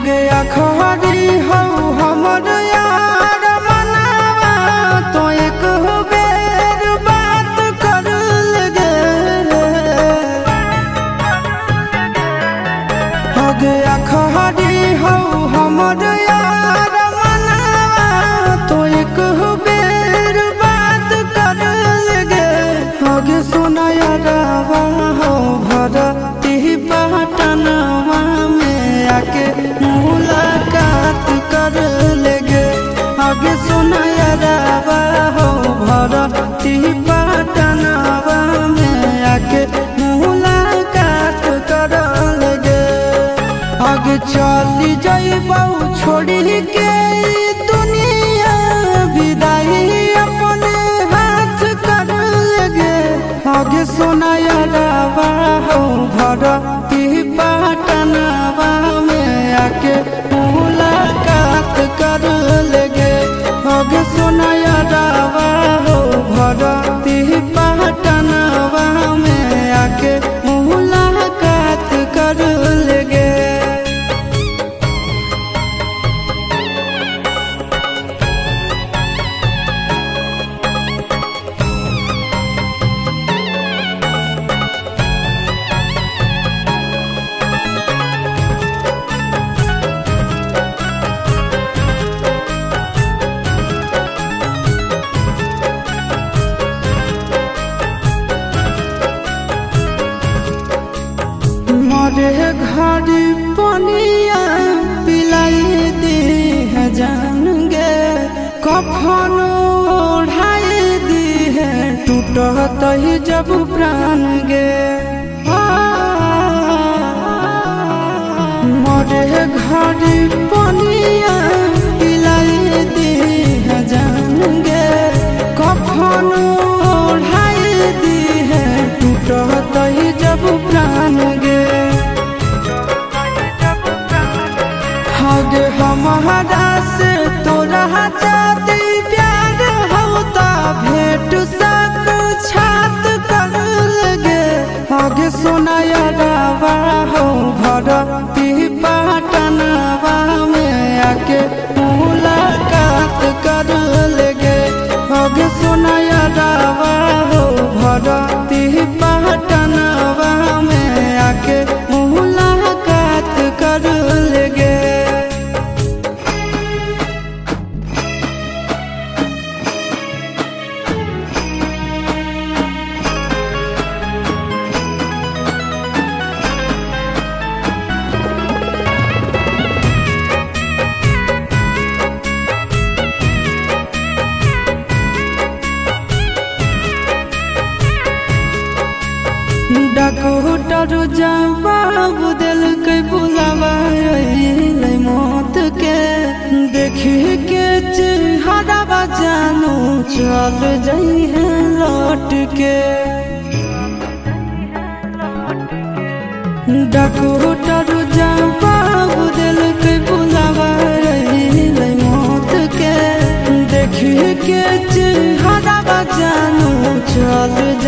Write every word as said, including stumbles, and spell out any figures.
हगे अखबारी हो हमर यार मनावा तो एक बेर बात कर लगे हगे अखबारी हो हमर यार मनावा तो एक बेर बात कर लगे हगे सोना यारवा हो भरती पटनवा में आके मुलाकात कर लेगे आगे सुना यारवा हो भरती पटनवा में आके मुलाकात कर लेगे आगे चली जाइबौ छोड़ी के दुनिया विदाई अपने हाथ कर लेगे आगे सुना यारवा हो भरती पटनवा में आके मुलाकात कर लेगे आगे सुना यारवा हो भरती पटनवा में आके मुलाकात कर लेगे। मरे घड़ी पनिया पिलाई दी है जान गे कफन ओढ़ाई दी है टूटत ही जब प्राण गे मरे घड़ी पनिया पिलाई दी है जान गे कफन ओढ़ाई दी है टूटत ही जब प्राण गे हगे हमारा से तोरा जाती प्यार होता भेंट साक्षात कर लगे हगे सोना यारवा हो भरती पटनवा में आके मुलाकात कर लेगे हगे सोना यारवा हो भरती पटनवा में आके मुलाकात कर लेगे। डॉक्टर जवाब दिल के बुलावा मौत के देखी के चेहरा जानू चल जाई है लौट के डॉक्टर जवाब दिल के बुलावा मौत के देखी के चेहरा जानू चल